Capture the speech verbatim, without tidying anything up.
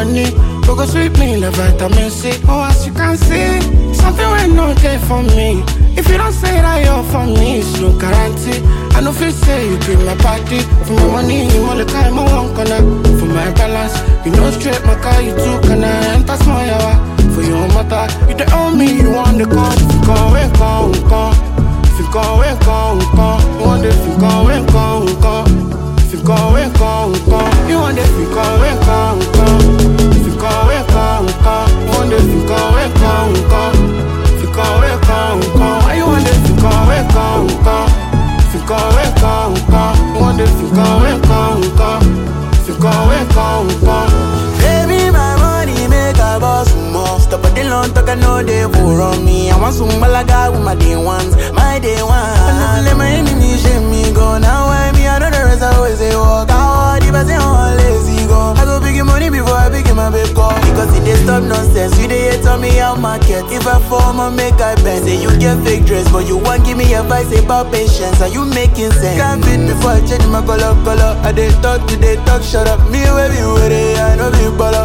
money. But go sweet me like vitamin C. Oh, as you can see, something will not there for me. If you don't say that you're for me, it's no guarantee. I know if you say you be my party. For my money, you want the time I want corner. For my balance, you know straight my car, you too can I enter small yawa. For your mother, you the own me, you want the call. If you go, we go, we go. If you go, we go, we go. You want the if you go, we go, we go. If you go, we go, we go. You want the if you go, we go, we go. If you go, we go, we go. You want the if you go, we go, we go. If you go, we go, we go. Why you want the if you go, we go, we go. If you go, we go, we go. You want the if you go, we go, we go. If you go, we go, we go. Baby, my money make a boss more. Stop at the long talk, I know they pour on me. I want some malaga with my day ones, my day ones. I never let my enemies shame me go. Now I me, I know the rest I always say walk out. If I say I'm lazy go, I go big money before I begin my big call. Because it they stop nonsense, you they hate on me out market. If I form I make I bend. Say you get fake dress, but you won't give me advice about patience. Are you making sense? Can't fit before I change my color, color. I they talk to they talk, shut up. Me baby, with it, I know be baller.